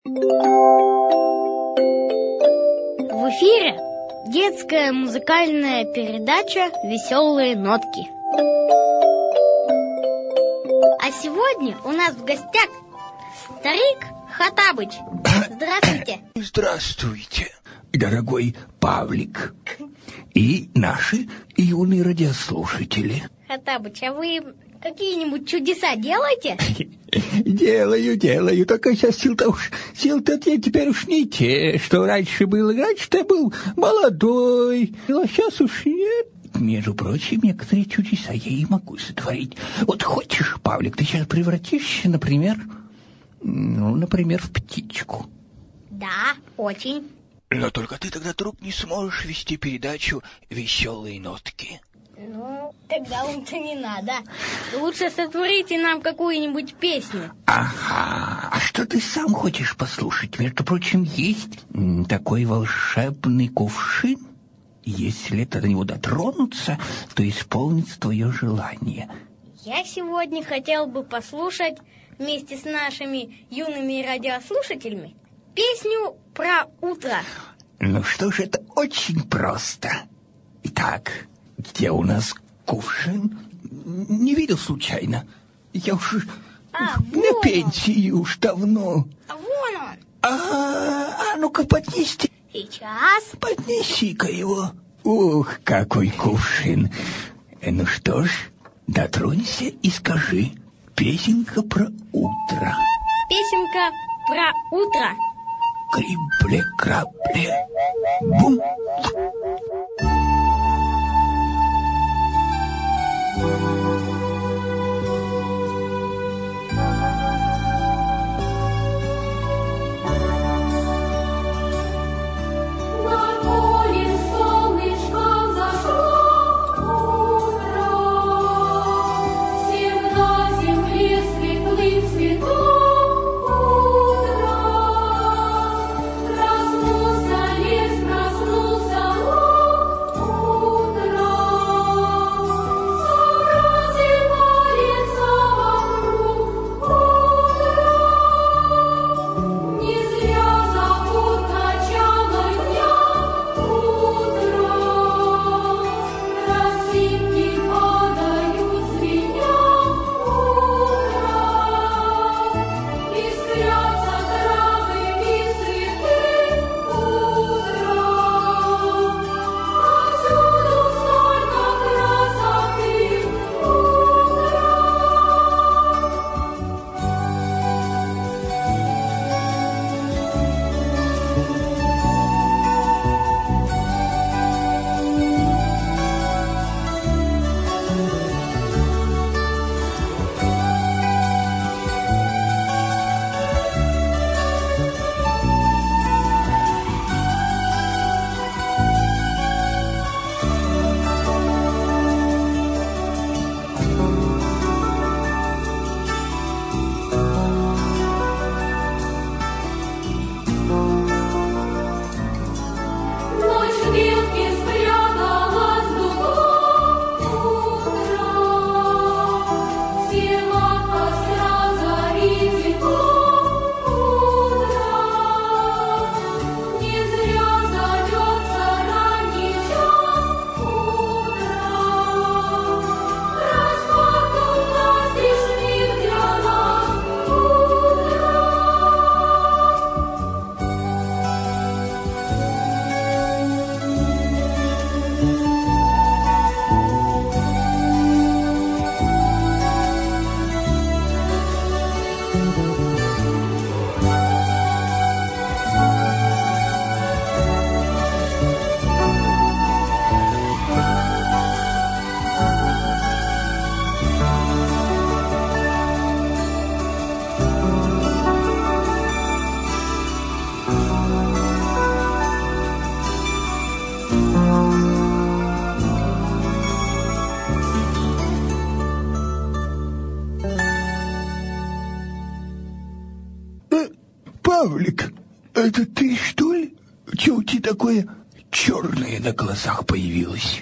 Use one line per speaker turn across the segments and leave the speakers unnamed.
В эфире детская музыкальная передача «Веселые нотки». А сегодня у нас в гостях старик Хоттабыч. Здравствуйте.
Здравствуйте, дорогой Павлик и наши юные радиослушатели.
Хоттабыч, а вы какие-нибудь чудеса делаете?
Делаю, только сейчас сил-то я теперь уж не те, что раньше было. Раньше-то я был молодой, а сейчас уж нет. Между прочим, некоторые чудеса я и могу сотворить. Вот хочешь, Павлик, ты сейчас превратишься, например, в птичку.
Да, очень.
Но только ты тогда, друг, не сможешь вести передачу «Веселые нотки».
Ну, тогда лучше не надо. Лучше сотворите нам какую-нибудь песню.
Ага, а что ты сам хочешь послушать? Между прочим, есть такой волшебный кувшин. Если ты до него дотронуться, то исполнится твое желание.
Я сегодня хотел бы послушать вместе с нашими юными радиослушателями песню про утро.
Ну что ж, это очень просто. Итак, где у нас кувшин? Не видел случайно. Я уж на пенсии уж давно.
А вон он.
А ну-ка поднести.
Сейчас.
Поднеси-ка его. Ух, какой кувшин. Ну что ж, дотронься и скажи. Песенка про утро.
Песенка про утро.
Крибле-крабле, бум. Павлик, это ты, что ли? Чего у тебя такое черное на глазах появилось?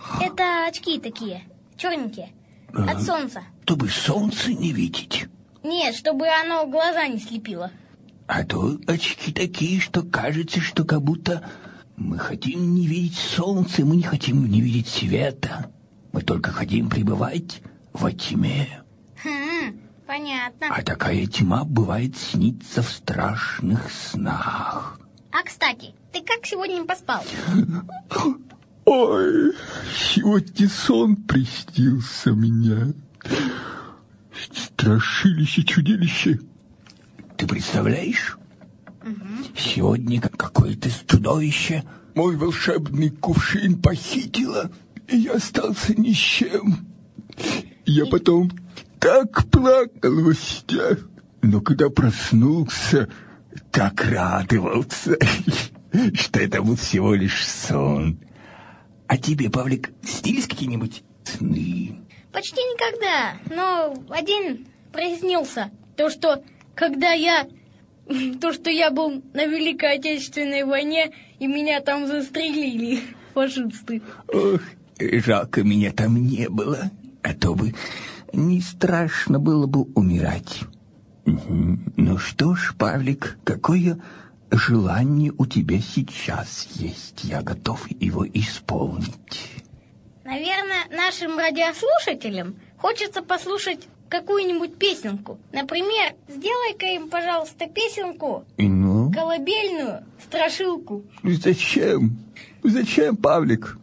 Это очки такие, черненькие, от солнца.
Чтобы солнце не видеть.
Нет, чтобы оно глаза не слепило.
А то очки такие, что кажется, что как будто мы хотим не видеть солнца, мы не хотим не видеть света. Мы только хотим пребывать во тьме.
Понятно.
А такая тьма бывает снится в страшных снах.
А, кстати, ты как сегодня поспал?
Ой, сегодня сон приснился меня. Страшилище, чудилище. Ты представляешь? Сегодня какое-то чудовище мой волшебный кувшин похитило, и я остался ни с чем. Я потом так плакал во сне, но когда проснулся, так радовался, что это был всего лишь сон. А тебе, Павлик, снились какие-нибудь сны?
Почти никогда, но один приснился. То, что я был на Великой Отечественной войне, и меня там застрелили фашисты.
Ох, жалко, меня там не было, а то бы не страшно было бы умирать. Ну что ж, Павлик, какое желание у тебя сейчас есть? Я готов его исполнить.
Наверное, нашим радиослушателям хочется послушать какую-нибудь песенку. Например, сделай-ка им, пожалуйста, песенку колыбельную, страшилку.
Зачем? Зачем, Павлик?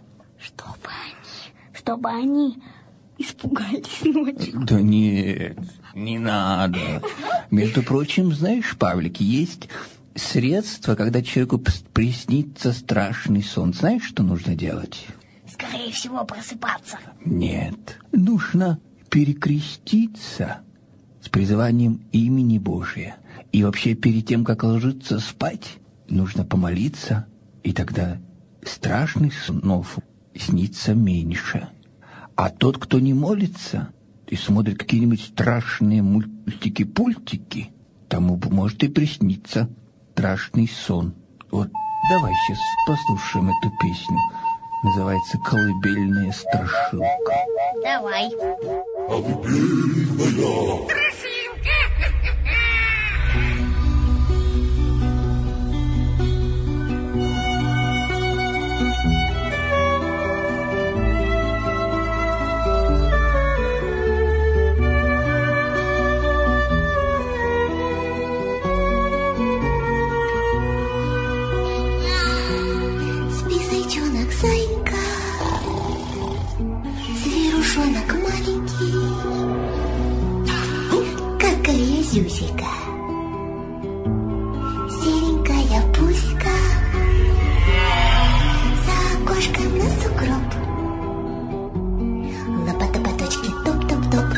Чтобы они испугались ночью.
Да нет, не надо. Между прочим, знаешь, Павлик, есть средство, когда человеку приснится страшный сон. Знаешь, что нужно делать?
Скорее всего, просыпаться.
Нет, нужно перекреститься с призыванием имени Божия. И вообще перед тем, как ложиться спать, нужно помолиться, и тогда страшных снов снится меньше. А тот, кто не молится и смотрит какие-нибудь страшные мультики-пультики, тому может и присниться страшный сон. Вот давай сейчас послушаем эту песню. Называется «Колыбельная страшилка».
Давай.
Колыбельная страшилка.
Зюзика, серенькая пузика, за окошком на сугроб, лопата-поточки топ-топ-топ,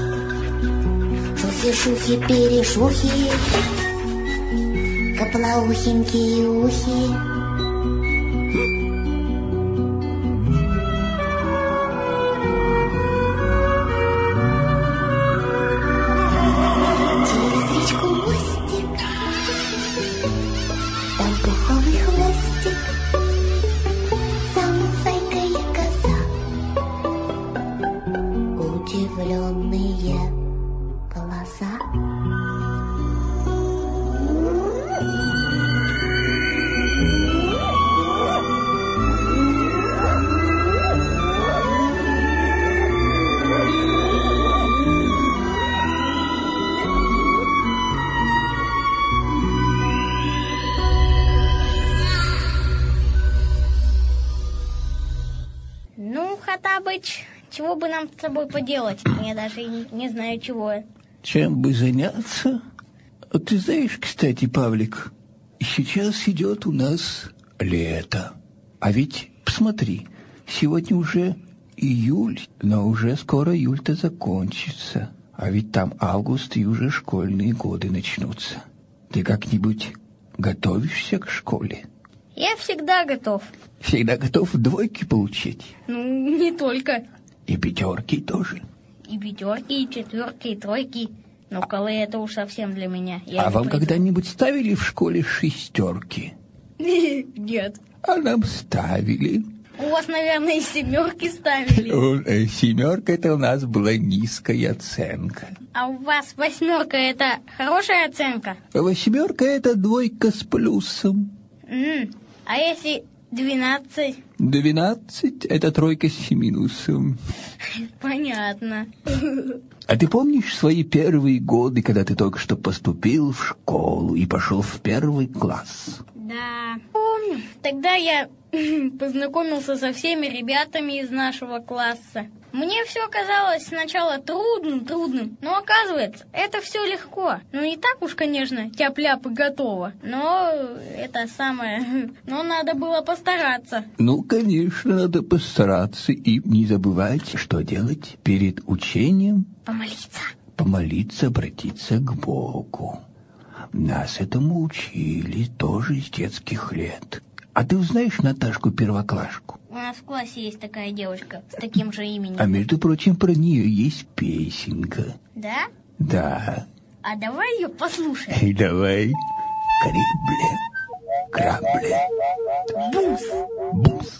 шухи-шухи-перешухи, коплаухенькие ухи. Удивленные глаза.
Ну, Хоттабыч, чего бы нам с тобой поделать? Я даже не знаю, чего.
Чем бы заняться? Ты знаешь, кстати, Павлик, сейчас идет у нас лето. А ведь, посмотри, сегодня уже июль, но уже скоро июль-то закончится. А ведь там август, и уже школьные годы начнутся. Ты как-нибудь готовишься к школе?
Я всегда готов.
Всегда готов двойки получить?
Ну, не только.
И пятерки тоже?
И пятерки, и четверки, и тройки. Но колы это уж совсем для меня.
А вам когда-нибудь ставили в школе шестерки?
Нет.
А нам ставили.
У вас, наверное, и 7 ставили.
7 это у нас была низкая оценка.
А у вас 8 это хорошая оценка?
8 это 2 с плюсом.
А если 12?
12 это 3 с минусом.
Понятно.
А ты помнишь свои первые годы, когда ты только что поступил в школу и пошел в 1 класс?
Да, помню. Тогда я познакомился со всеми ребятами из нашего класса. Мне все казалось сначала трудным, но оказывается, это все легко. Ну, не так уж, конечно, тяп-ляп и готово, но это самое... Но надо было постараться.
Ну, конечно, надо постараться и не забывать, что делать перед учением.
Помолиться.
Помолиться, обратиться к Богу. Нас этому учили тоже с детских лет. А ты знаешь Наташку-первоклашку?
У нас в классе есть такая девочка с таким же именем.
А между прочим, про нее есть песенка.
Да?
Да.
А давай ее послушаем.
Давай. Крибле, крабле,
Бус.
бус.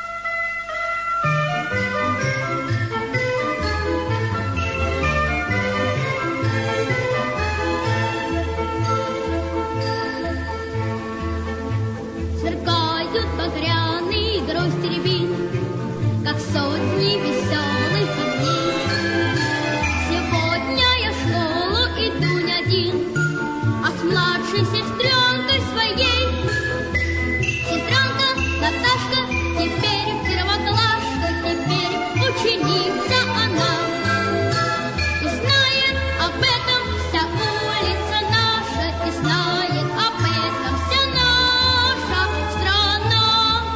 Сверкают багряные грозди рябин, как сотни веселых огней. Сегодня я в школу иду не один, а с младшей сестренкой своей. Сестренка Наташка теперь первоклашка, теперь ученица она. И знает об этом вся улица наша, и знает об этом вся наша страна.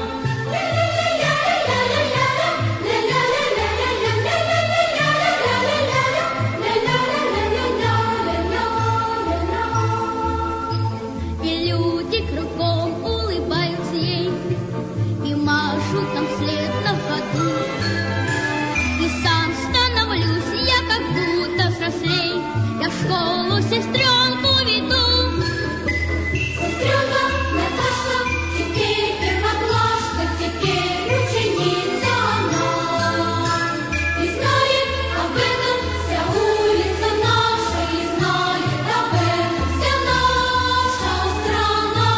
И люди кругом улыбаются ей и машут нам вслед на ходу. И сам становлюсь я как будто взрослей, я в школу сестренку веду. Сестренка Наташка теперь первоклашка, теперь ученица она. И знает об этом вся улица наша, и знает об этом вся наша страна.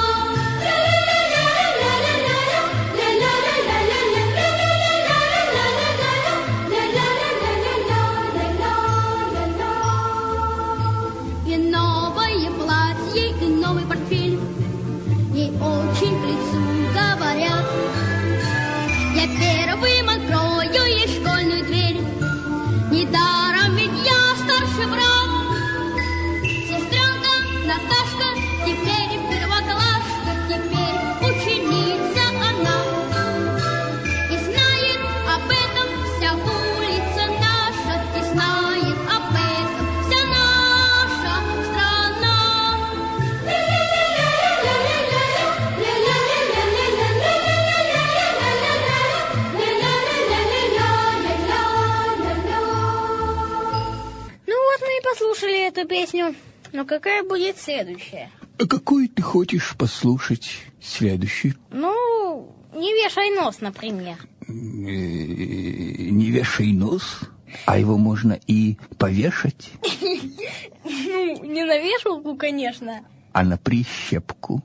И новое платье, и новый портфель ей очень к лицу говорят. Я первым открою ей школьную дверь, недаром ведь я старший брат. Сестренка Наташка теперь первоклашка, теперь ученица она. И знает об этом вся улица наша, и знает об этом вся наша страна.
Ну вот мы и послушали эту песню. Но какая будет следующая?
А какую ты хочешь послушать следующий?
Ну, не вешай нос, например.
Не вешай нос, а его можно и повешать,
Ну, не на вешалку, конечно.
а на прищепку.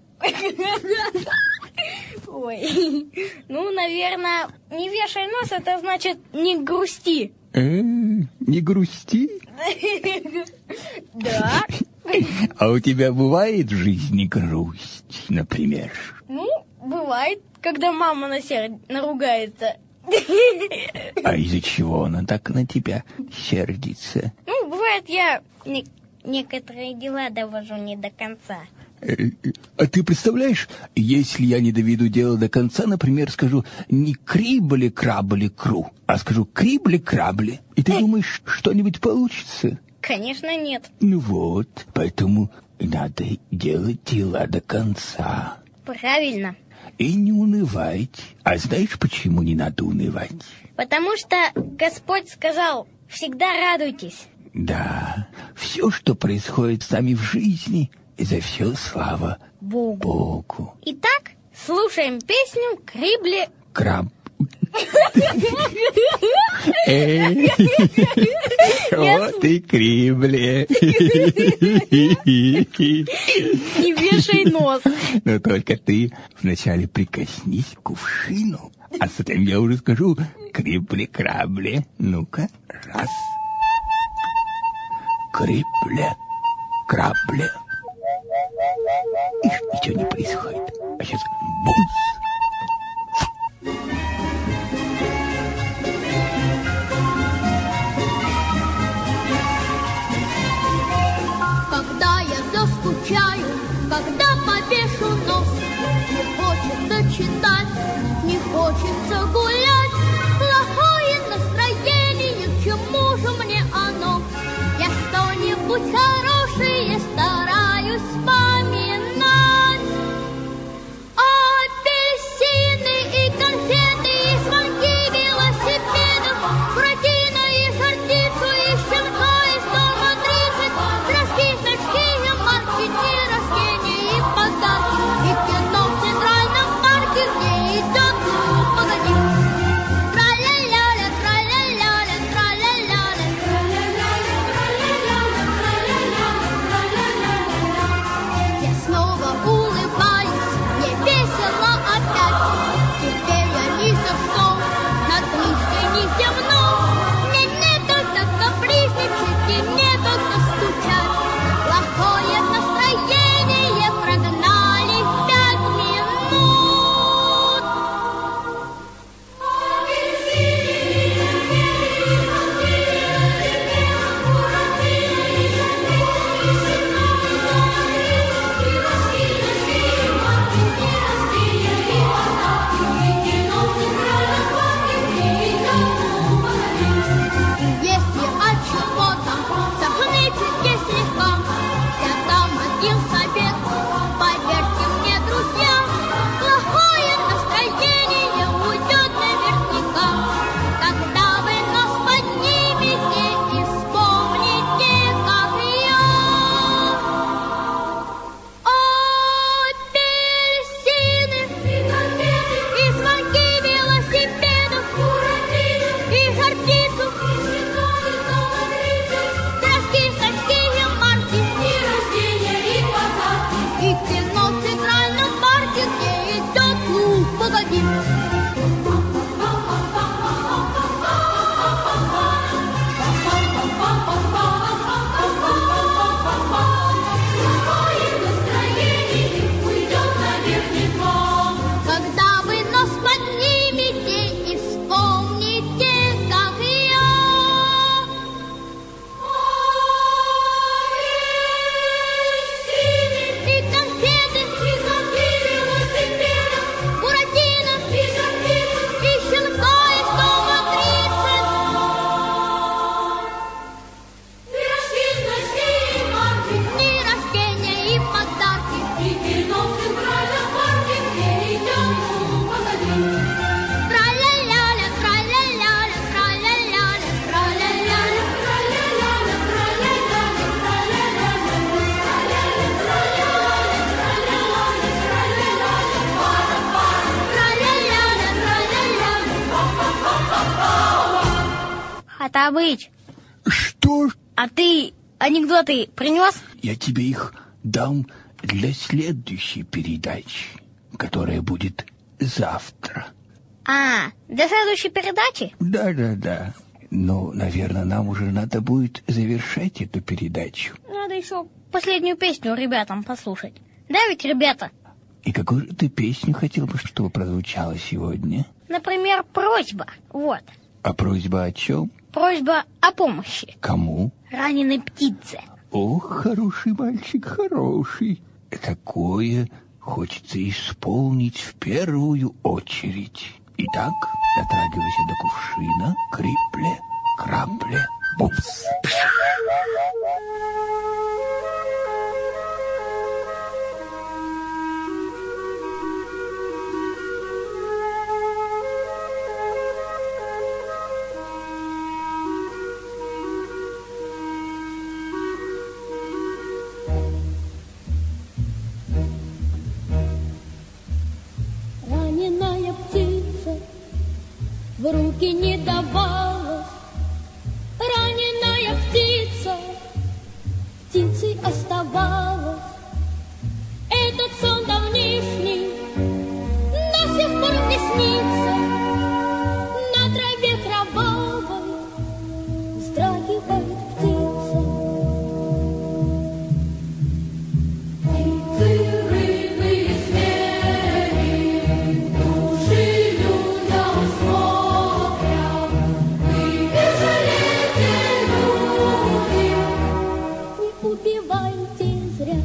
Ой. Ну, наверное, не вешай нос, это значит не грусти.
Не грусти.
Да.
А у тебя бывает в жизни грусть, например?
Ну, бывает, когда мама наругается.
А из-за чего она так на тебя сердится?
Ну, бывает, я некоторые дела довожу не до конца.
А ты представляешь, если я не доведу дело до конца, например, скажу не крибли-крабли-кру, а скажу крибли-крабли, и ты думаешь, что-нибудь получится?
Конечно, нет.
Ну вот, поэтому надо делать дела до конца.
Правильно.
И не унывать. А знаешь, почему не надо унывать?
Потому что Господь сказал, всегда радуйтесь.
Да, все, что происходит с нами в жизни, за все слава
Богу.
Богу.
Итак, слушаем песню «Крибли
краб. Вот и крибле.
Не вешай нос.
Но только ты вначале прикоснись к кувшину, а затем я уже скажу крибле-крабле. Ну-ка, раз. Крибле-крабле. Ишь, ничего не происходит. А сейчас бумс.
Когда я заскучаю, когда повешу нос, не хочется читать, не хочется гулять. Плохое настроение, к чему же мне оно? Я что-нибудь хорошее стараюсь вспоминать. Апельсины и конфеты, и звонки велосипедов, Буратино и Жар-Птицу, и щенка, и 130, пирожки, сачки и марки, дни рождения и подарки, и кино в Центральном парке, где идет «Ну, погоди». Тра-ля-ля-ля, тра-ля-ля-ля, тра-ля-ля-ля, я снова улыбаюсь, мне весело опять. Теперь я ни за что на крышке не земну. Мне некогда капризничать и некогда стучать. Плохое настроение прогнали в 5 минут. Если от чего-то захнычете слегка, я дам один совет, поверьте мне, друзья, плохое настроение уйдет наверняка. Когда вы нас поднимете и вспомните, как я. Апельсины и конфеты, и звонки велосипедов, Буратино и Жар-Птицу, пирожки, сачки и марки, дни рождения и подарки, и кино в Центральном парке, где идет «Ну, погоди». Когда вы нас поднимете и вспомните, как я. Апельсины и конфеты, и звонки велосипедов, Буратино и Жар-Птицу, и щенка из дома 30. Пирожки, значки и марки, дни рождения и подарки, и кино в Центральном парке, где идет «Ну, погоди». Тра-ля-ля-ля, тра-ля-ля-ля, тра-ля-ля-ля, тра-ля-ля-ля, тра-ля-ля-ля,
Хоттабыч,
Что ж,
а ты анекдоты принес?
я тебе их дам для следующей передачи, которая будет завтра.
А, для следующей передачи?
Да. Ну, наверное, нам уже надо будет завершать эту передачу.
Надо еще последнюю песню ребятам послушать. Да ведь, ребята?
И какую же ты песню хотел бы, чтобы прозвучала сегодня?
Например, просьба. Вот.
А просьба о чем?
Просьба о помощи
Кому?
раненой птице.
Ох, хороший мальчик, хороший. Такое хочется исполнить в первую очередь. Итак, дотрагивайся до кувшина, крипле, крапле, бумс.
Раненая птица в руки не давалась раненая птица, птицей оставалась. Этот сон давнишний до сих пор мне снится. На траве кровавой вздрагивает птица. Птицы, рыбы и звери, души людям смотрят. Вы не жалейте, люди, не убивайте зря.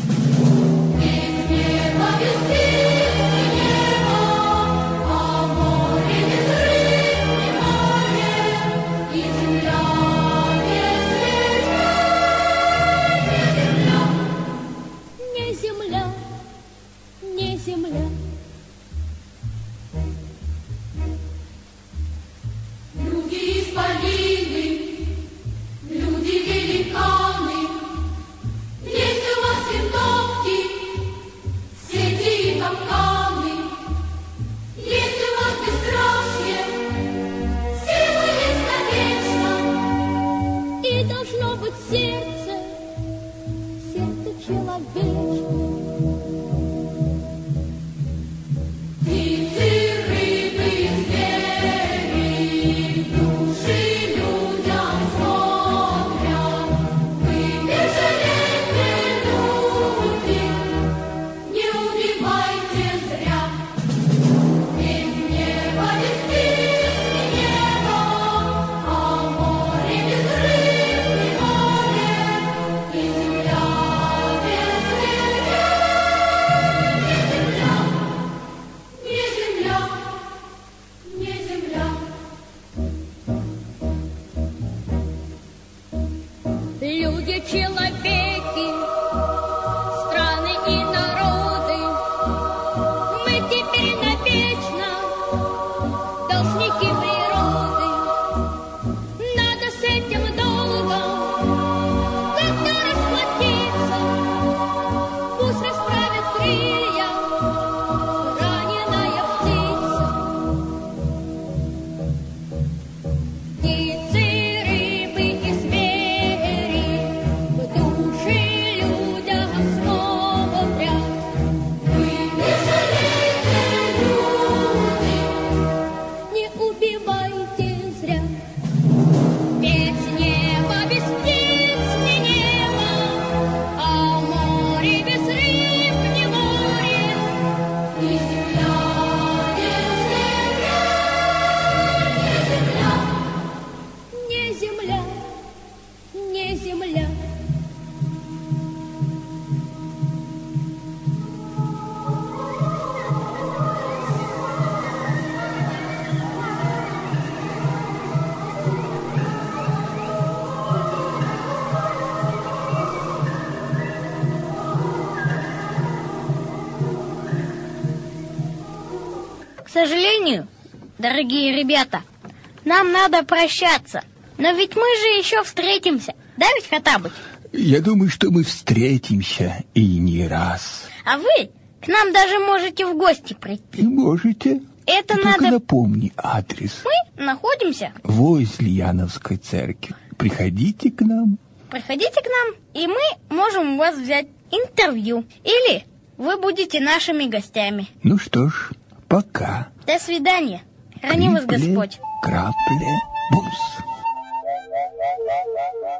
К сожалению, дорогие ребята, нам надо прощаться. Но ведь мы же еще встретимся. Да ведь, Хоттабыч?
Я думаю, что мы встретимся и не раз.
А вы к нам даже можете в гости прийти.
Можете.
Это
Только
надо...
напомни адрес.
Мы находимся
Возле Яновской церкви. Приходите к нам.
Приходите к нам, и мы можем у вас взять интервью. Или вы будете нашими гостями.
Ну что ж, пока.
До свидания. Храни вас
Крипле,
Господь.
Крапле, бус.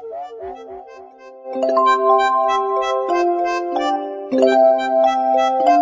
Thank you.